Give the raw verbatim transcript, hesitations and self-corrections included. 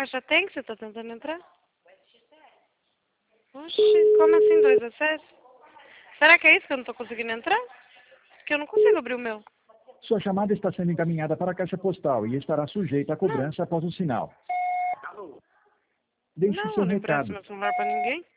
caixa tem que você tá tentando entrar? Oxi, como assim dois acessos? Será que é isso que eu não tô conseguindo entrar? Porque eu não consigo abrir o meu. Sua chamada está sendo encaminhada para a caixa postal e estará sujeita a cobrança após o sinal. Deixe Não, seu eu não empresto recado. meu celular pra ninguém.